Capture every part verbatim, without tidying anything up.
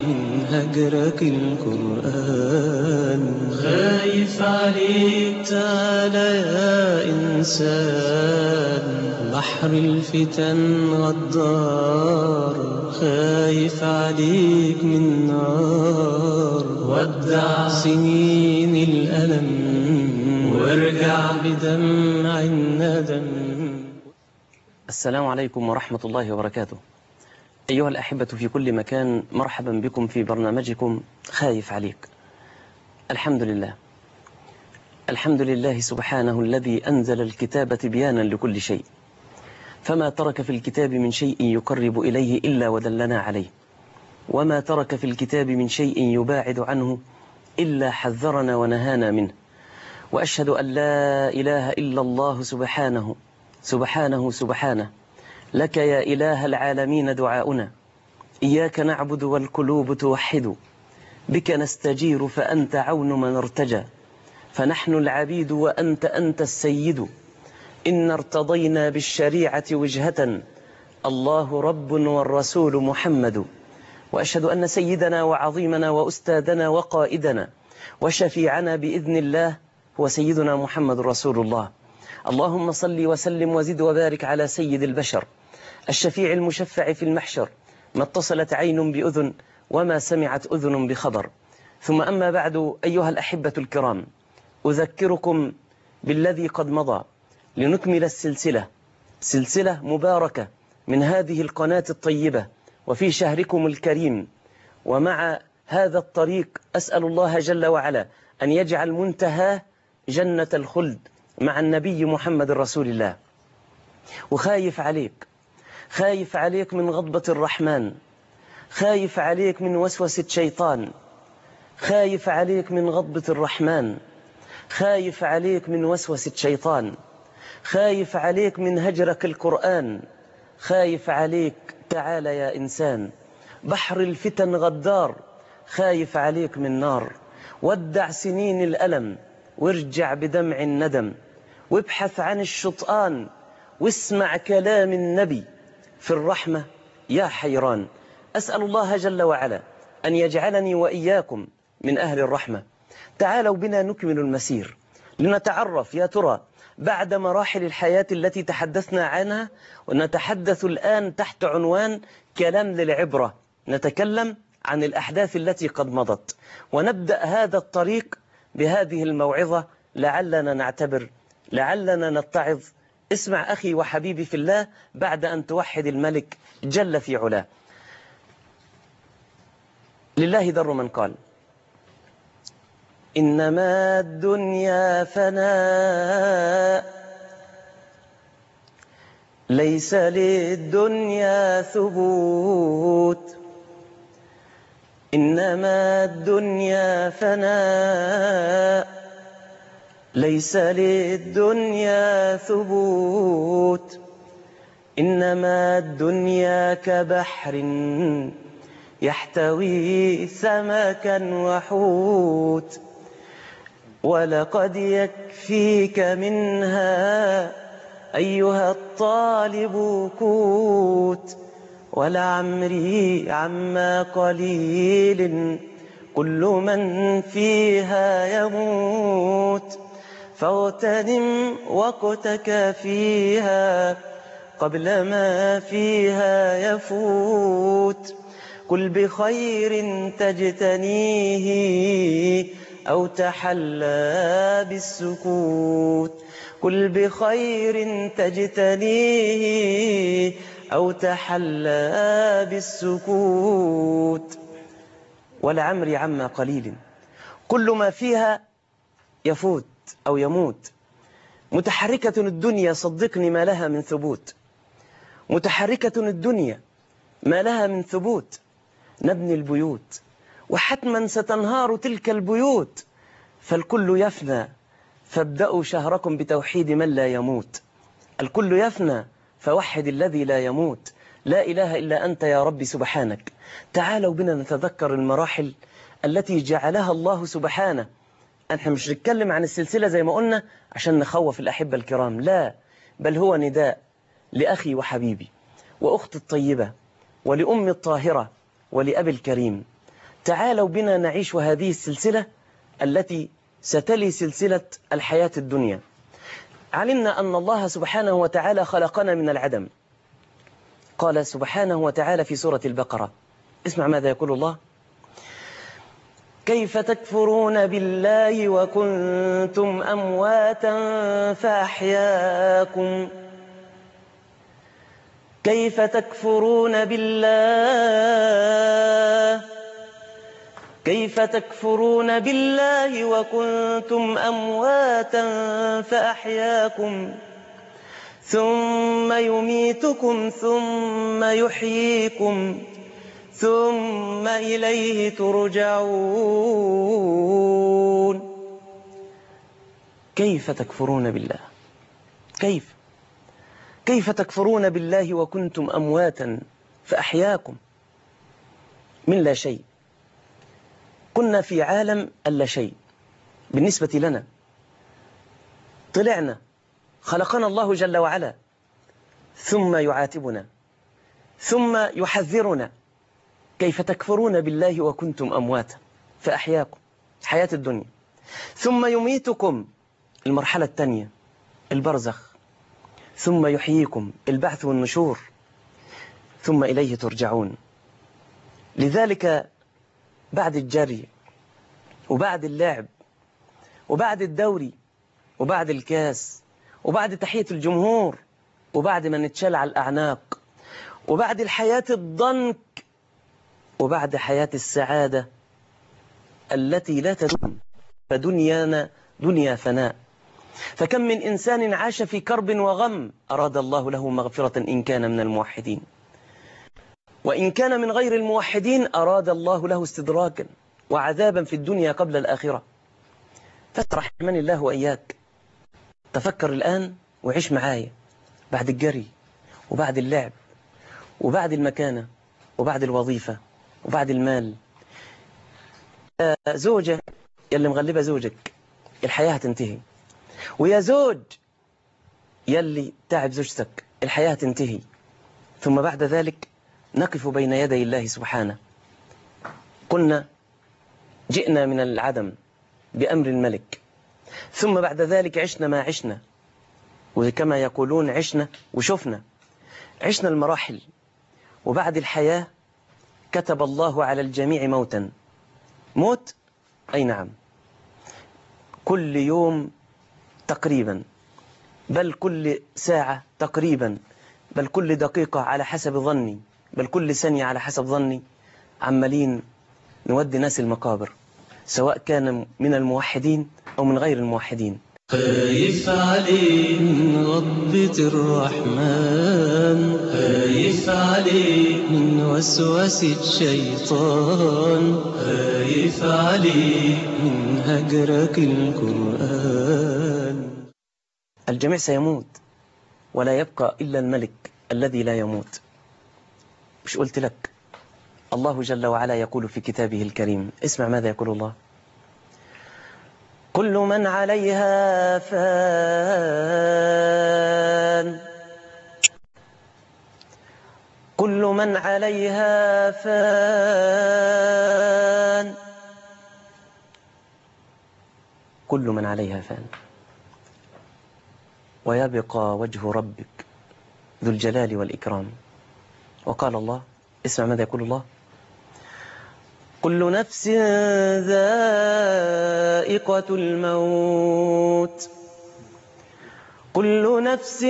من هجرك القرآن، خايف عليك تعالى يا إنسان، بحر الفتن غدار، خايف عليك من نار، ودع سنين الألم وارجع بدمع الندم. السلام عليكم ورحمة الله وبركاته. أيها الأحبة في كل مكان، مرحبا بكم في برنامجكم خايف عليك. الحمد لله الحمد لله سبحانه الذي أنزل الكتاب تبيانا لكل شيء، فما ترك في الكتاب من شيء يقرب إليه إلا ودلنا عليه، وما ترك في الكتاب من شيء يباعد عنه إلا حذرنا ونهانا منه. وأشهد أن لا إله إلا الله سبحانه سبحانه سبحانه لك يا إله العالمين دعاؤنا، إياك نعبد والقلوب توحد، بك نستجير فأنت عون من ارتجى، فنحن العبيد وأنت أنت السيد، إن ارتضينا بالشريعة وجهة، الله رب والرسول محمد. وأشهد أن سيدنا وعظيمنا وأستاذنا وقائدنا وشفيعنا بإذن الله هو سيدنا محمد رسول الله. اللهم صل وسلم وزد وبارك على سيد البشر، الشفيع المشفع في المحشر، ما اتصلت عين بأذن وما سمعت أذن بخبر. ثم أما بعد، أيها الأحبة الكرام، أذكركم بالذي قد مضى لنكمل السلسلة، سلسلة مباركة من هذه القناة الطيبة وفي شهركم الكريم. ومع هذا الطريق أسأل الله جل وعلا أن يجعل منتهى جنة الخلد مع النبي محمد رسول الله. وخايف عليك، خايف عليك من غضبة الرحمن، خايف عليك من وسوسة شيطان، خايف عليك من غضبة الرحمن، خايف عليك من وسوسة شيطان، خايف عليك من هجرك القرآن، خايف عليك تعال يا إنسان، بحر الفتن غدار، خايف عليك من نار، ودع سنين الألم وارجع بدمع الندم، وابحث عن الشطآن واسمع كلام النبي في الرحمة يا حيران. أسأل الله جل وعلا أن يجعلني وإياكم من أهل الرحمة. تعالوا بنا نكمل المسير لنتعرف يا ترى بعد مراحل الحياة التي تحدثنا عنها، ونتحدث الآن تحت عنوان كلام للعبرة، نتكلم عن الأحداث التي قد مضت، ونبدأ هذا الطريق بهذه الموعظة لعلنا نعتبر، لعلنا نتعظ. اسمع أخي وحبيبي في الله بعد أن توحد الملك جل في علاه. لله در من قال: إنما الدنيا فناء، ليس للدنيا ثبوت، إنما الدنيا فناء، ليس للدنيا ثبوت، إنما الدنيا كبحر يحتوي سمكا وحوت، ولقد يكفيك منها أيها الطالب كوت، ولعمري عما قليل كل من فيها يموت، فاغتنم وقتك فيها قبل ما فيها يفوت، كل بخير تجتنيه أو تحلى بالسكوت، كل بخير تجتنيه أو تحلى بالسكوت، ولعمري عما قليل كل ما فيها يفوت أو يموت. متحركة الدنيا صدقني ما لها من ثبوت، متحركة الدنيا ما لها من ثبوت. نبني البيوت وحتما ستنهار تلك البيوت، فالكل يفنى، فابدأوا شهركم بتوحيد من لا يموت. الكل يفنى فوحد الذي لا يموت، لا إله إلا أنت يا رب سبحانك. تعالوا بنا نتذكر المراحل التي جعلها الله سبحانه. احنا مش نتكلم عن السلسلة زي ما قلنا عشان نخوف الأحبة الكرام، لا، بل هو نداء لأخي وحبيبي وأختي الطيبة ولأمي الطاهرة ولأبي الكريم. تعالوا بنا نعيش هذه السلسلة التي ستلي سلسلة الحياة الدنيا. علمنا أن الله سبحانه وتعالى خلقنا من العدم. قال سبحانه وتعالى في سورة البقرة، اسمع ماذا يقول الله: كيف تكفرون بالله وكنتم أمواتا فأحياكم كيف تكفرون بالله كيف تكفرون بالله وكنتم أمواتا فأحياكم ثم يميتكم ثم يحييكم ثم إليه ترجعون. كيف تكفرون بالله؟ كيف كيف تكفرون بالله وكنتم أمواتا فأحياكم؟ من لا شيء كنا في عالم اللا شيء بالنسبة لنا، طلعنا خلقنا الله جل وعلا ثم يعاتبنا ثم يحذرنا. كيف تكفرون بالله وكنتم أمواتا فأحياكم، حياة الدنيا، ثم يميتكم، المرحلة الثانية البرزخ، ثم يحييكم، البعث والنشور، ثم إليه ترجعون. لذلك بعد الجري وبعد اللعب وبعد الدوري وبعد الكاس وبعد تحية الجمهور وبعد ما نتشال على الأعناق وبعد الحياة الضنك وبعد حياة السعادة التي لا تدوم، فدنيانا دنيا فناء. فكم من إنسان عاش في كرب وغم أراد الله له مغفرة إن كان من الموحدين، وإن كان من غير الموحدين أراد الله له استدراكا وعذابا في الدنيا قبل الآخرة. فاسترحمني الله وإياك، تفكر الآن وعيش معايا بعد الجري وبعد اللعب وبعد المكانة وبعد الوظيفة وبعد المال. يا زوجة يلي مغلبة زوجك، الحياة هتنتهي. ويا زوج يلي تعب زوجتك، الحياة هتنتهي. ثم بعد ذلك نقف بين يدي الله سبحانه. قلنا جئنا من العدم بأمر الملك، ثم بعد ذلك عشنا ما عشنا، وكما يقولون عشنا وشفنا، عشنا المراحل. وبعد الحياة كتب الله على الجميع موتا. موت أي نعم، كل يوم تقريبا، بل كل ساعة تقريبا، بل كل دقيقة على حسب ظني، بل كل ثانية على حسب ظني، عمالين نودي ناس المقابر، سواء كان من الموحدين أو من غير الموحدين. خايف عليك من غضبة الرحمن، خايف عليك من وسوسة الشيطان، خايف عليك من هجرك القرآن. الجميع سيموت ولا يبقى إلا الملك الذي لا يموت. مش قلت لك الله جل وعلا يقول في كتابه الكريم، اسمع ماذا يقول الله: كل من عليها فان، كل من عليها فان، كل من عليها فان، ويبقى وجه ربك ذو الجلال والإكرام. وقال الله، اسمع ماذا يقول الله: كل نفس ذائقة الموت، كل نفس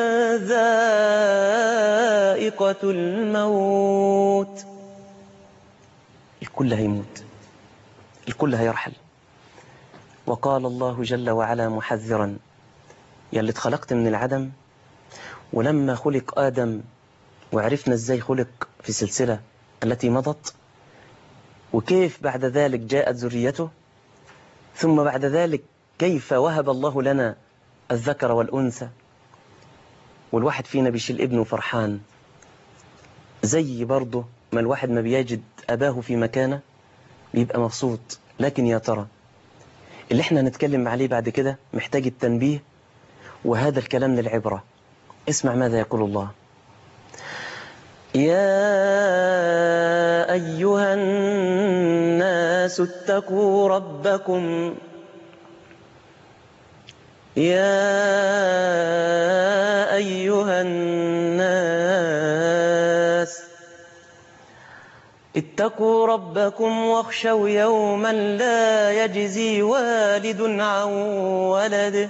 ذائقة الموت. الكل هيموت، الكل هيرحل. وقال الله جل وعلا محذرا: يا اللي اتخلقت من العدم، ولما خلق آدم وعرفنا ازاي خلق في السلسلة التي مضت، وكيف بعد ذلك جاءت ذريته، ثم بعد ذلك كيف وهب الله لنا الذكر والأنثى، والواحد فينا بيشيل ابنه فرحان، زي برضه ما الواحد ما بيجد أباه في مكانه بيبقى مبسوط. لكن يا ترى اللي احنا هنتكلم عليه بعد كده محتاج التنبيه، وهذا الكلام للعبرة. اسمع ماذا يقول الله: يا أيها الناس الناس اتقوا ربكم يا أيها الناس اتقوا ربكم واخشوا يوما لا يجزي والد عن ولده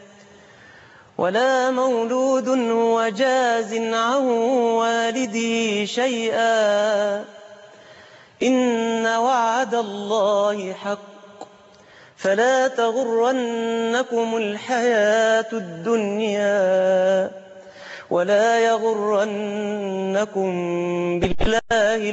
ولا مولود هو جاز عن والده شيئا إن وعد الله حق فلا تغرنكم الحياة الدنيا ولا يغرنكم بالله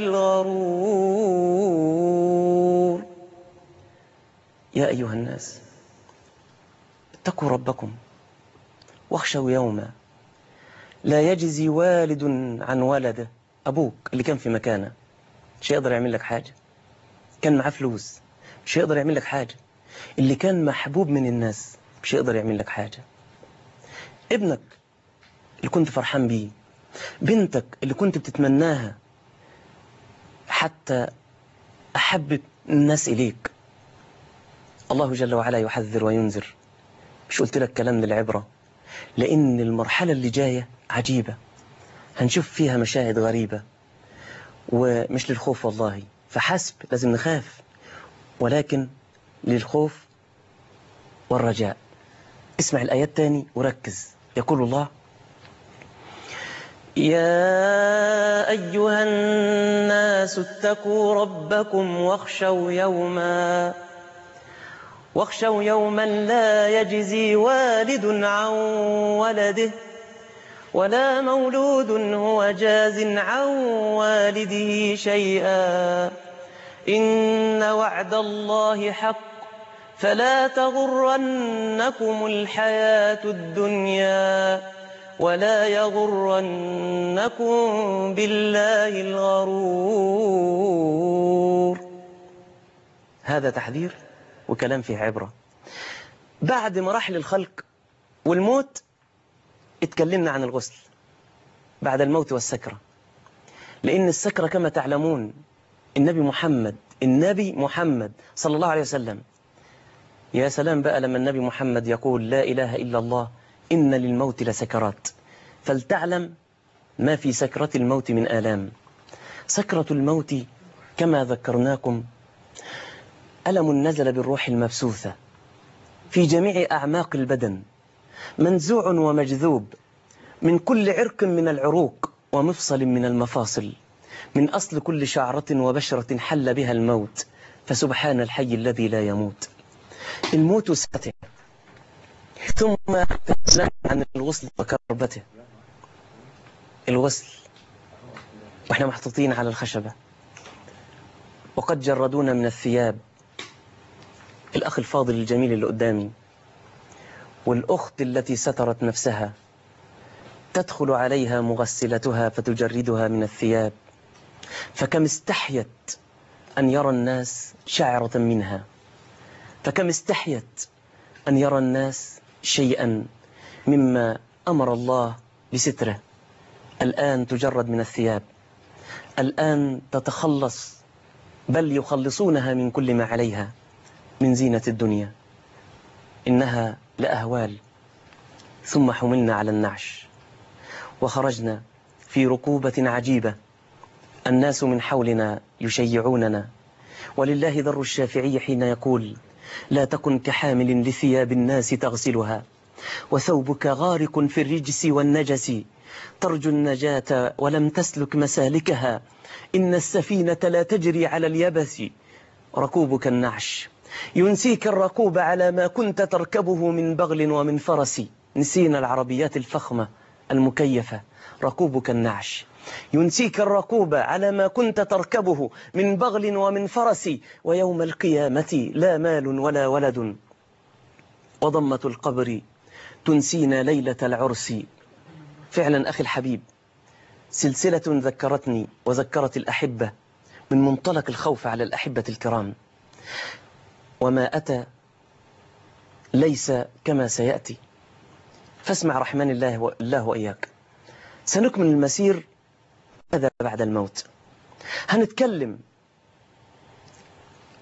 الغرور. يا أيها الناس اتقوا ربكم واخشوا يوما لا يجزي والد عن ولده. أبوك اللي كان في مكانه مش هيقدر يعمل لك حاجة، كان معاه فلوس مش هيقدر يعمل لك حاجة، اللي كان محبوب من الناس مش هيقدر يعمل لك حاجة، ابنك اللي كنت فرحان بيه، بنتك اللي كنت بتتمناها حتى أحب الناس إليك. الله جل وعلا يحذر وينذر. مش قلت لك كلام للعبرة؟ لأن المرحلة اللي جاية عجيبة، هنشوف فيها مشاهد غريبة ومش للخوف والله، فحسب لازم نخاف، ولكن للخوف والرجاء. اسمع الآيات تاني وركز. يقول الله: يا أيها الناس اتقوا ربكم واخشوا يوما واخشوا يوما لا يجزي والد عن ولده ولا مولود هو جاز عن والده شيئا إن وعد الله حق فلا تغرنكم الحياة الدنيا ولا يغرنكم بالله الغرور. هذا تحذير وكلام فيه عبرة. بعد مراحل الخلق والموت اتكلمنا عن الغسل بعد الموت والسكرة، لأن السكرة كما تعلمون النبي محمد النبي محمد صلى الله عليه وسلم، يا سلام بقى لما النبي محمد يقول لا إله إلا الله إن للموت لسكرات، فلتعلم ما في سكرة الموت من آلام. سكرة الموت كما ذكرناكم ألم نزل بالروح المبثوثة في جميع أعماق البدن، منزوع ومجذوب من كل عرق من العروق ومفصل من المفاصل، من أصل كل شعرة وبشرة حل بها الموت، فسبحان الحي الذي لا يموت. الموت ساعته، ثم تكلم عن الغسل وكربته. الغسل واحنا محطوطين على الخشبة وقد جردونا من الثياب، الأخ الفاضل الجميل اللي قدامي والأخت التي سترت نفسها تدخل عليها مغسلتها فتجردها من الثياب، فكم استحيت أن يرى الناس شعرة منها، فكم استحيت أن يرى الناس شيئا مما أمر الله بستره. الآن تجرد من الثياب، الآن تتخلص، بل يخلصونها من كل ما عليها من زينة الدنيا. إنها لأهوال. ثم حملنا على النعش وخرجنا في ركوبة عجيبة، الناس من حولنا يشيعوننا، ولله در الشافعي حين يقول لا تكن كحامل لثياب الناس تغسلها وثوبك غارق في الرجس والنجس، ترجو النجاة ولم تسلك مسالكها، إن السفينة لا تجري على اليبس، ركوبك النعش ينسيك الركوب على ما كنت تركبه من بغل ومن فرس، نسينا العربيات الفخمة المكيفة، ركوبك النعش ينسيك الركوب على ما كنت تركبه من بغل ومن فرس، ويوم القيامة لا مال ولا ولد، وضمة القبر تنسينا ليلة العرس. فعلا أخي الحبيب سلسلة ذكرتني وذكرت الأحبة من منطلق الخوف على الأحبة الكرام، وما أتى ليس كما سيأتي، فاسمع رحمن الله الله وإياك. سنكمل المسير هذا بعد الموت. هنتكلم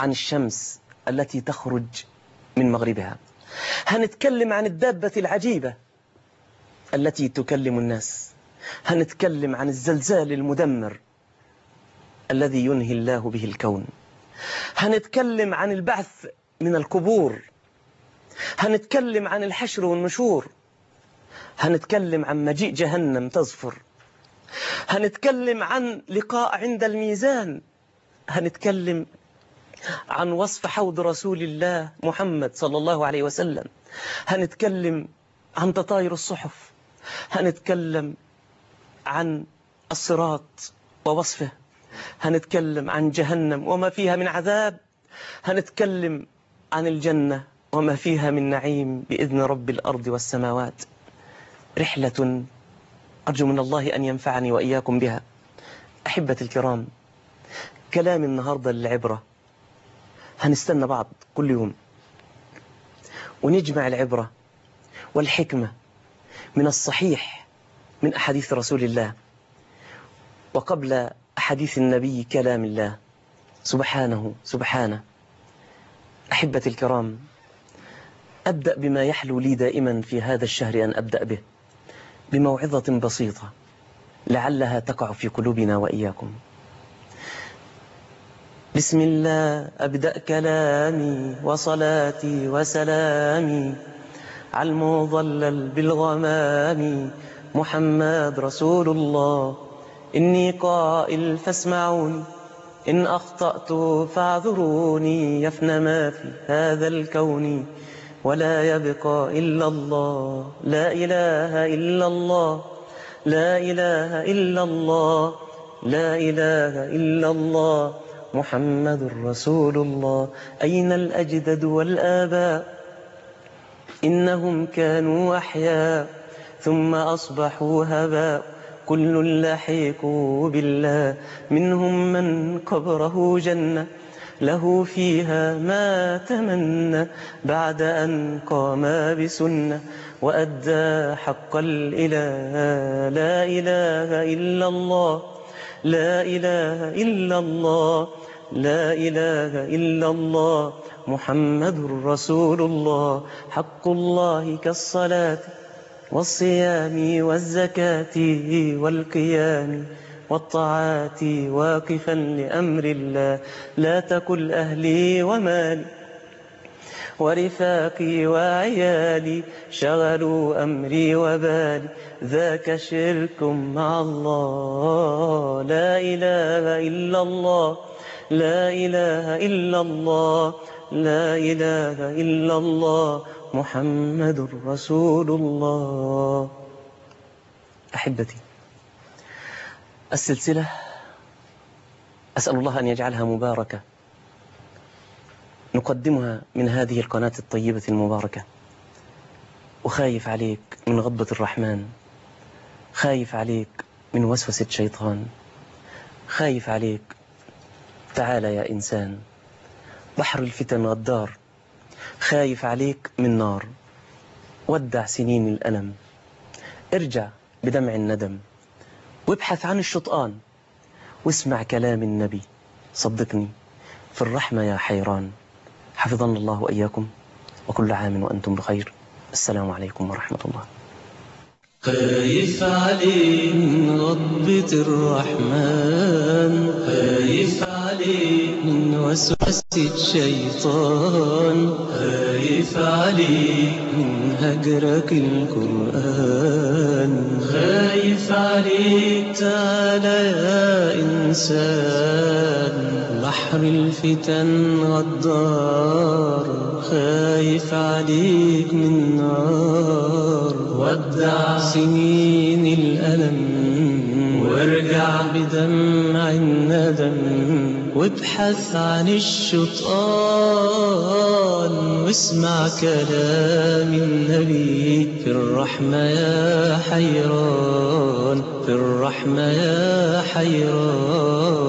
عن الشمس التي تخرج من مغربها، هنتكلم عن الدابة العجيبة التي تكلم الناس، هنتكلم عن الزلزال المدمر الذي ينهي الله به الكون، هنتكلم عن البعث من القبور، هنتكلم عن الحشر والنشور، هنتكلم عن مجيء جهنم تزفر، هنتكلم عن لقاء عند الميزان، هنتكلم عن وصف حوض رسول الله محمد صلى الله عليه وسلم، هنتكلم عن تطاير الصحف، هنتكلم عن الصراط ووصفه، هنتكلم عن جهنم وما فيها من عذاب، هنتكلم عن الجنة وما فيها من نعيم بإذن رب الأرض والسماوات. رحلة أرجو من الله أن ينفعني وإياكم بها. أحبتي الكرام، كلام النهاردة للعبرة، هنستنى بعض كل يوم ونجمع العبرة والحكمة من الصحيح من أحاديث رسول الله، وقبل أحاديث النبي كلام الله سبحانه سبحانه. أحبتي الكرام، أبدأ بما يحلو لي دائما في هذا الشهر أن أبدأ به، بموعظة بسيطة لعلها تقع في قلوبنا وإياكم. بسم الله أبدأ كلامي وصلاتي وسلامي على المظلل بالغمام محمد رسول الله. إني قائل فاسمعوني، إن أخطأت فاعذروني، يفنى ما في هذا الكون ولا يبقى إلا الله. لا إله إلا الله، لا إله إلا الله، لا إله إلا الله محمد رسول الله. أين الأجداد والآباء؟ إنهم كانوا أحياء ثم أصبحوا هباء، كل لحيق بالله، منهم من قبره جنة له فيها ما تمنى، بعد أن قام بسنة وأدى حق الإله. لا إله إلا الله، لا إله إلا الله، لا إله إلا الله محمد رسول الله. حق الله كالصلاة والصيام والزكاة والقيام والطاعات، واقفا لأمر الله. لا تكل أهلي ومالي ورفاقي وعيالي، شغلوا أمري وبالي، ذاك شرك مع الله. لا إله إلا الله، لا إله إلا الله، لا إله إلا الله محمد رسول الله. أحبتي، السلسلة أسأل الله أن يجعلها مباركة، نقدمها من هذه القناة الطيبة المباركة. وخايف عليك من غضبة الرحمن، خايف عليك من وسوسة شيطان، خايف عليك. تعال يا إنسان، بحر الفتن غدار، خايف عليك من نار. ودع سنين الألم، ارجع بدمع الندم، وابحث عن الشطآن، واسمع كلام النبي. صدقني في الرحمة يا حيران. حفظنا الله وإياكم، وكل عام وأنتم بخير. السلام عليكم ورحمة الله. خايف عليك من غضبة الرحمن، خايف عليك من وسوسة الشيطان، خايف عليك من هجرك القرآن، خايف عليك. تعالى يا إنسان، بحر الفتن غدار، خايف عليك من نار. ودع سنين الألم، وارجع بدمع الندم، وابحث عن الشطآن، واسمع كلام النبي. في الرحمة يا حيران، في الرحمة يا حيران.